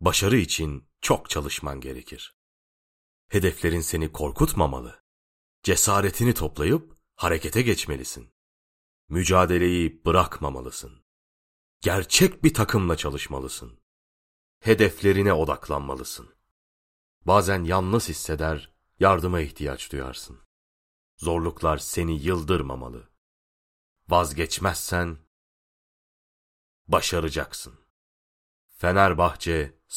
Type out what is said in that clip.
Başarı için çok çalışman gerekir. Hedeflerin seni korkutmamalı. Cesaretini toplayıp harekete geçmelisin. Mücadeleyi bırakmamalısın. Gerçek bir takımla çalışmalısın. Hedeflerine odaklanmalısın. Bazen yalnız hisseder, yardıma ihtiyaç duyarsın. Zorluklar seni yıldırmamalı. Vazgeçmezsen başaracaksın. Fenerbahçe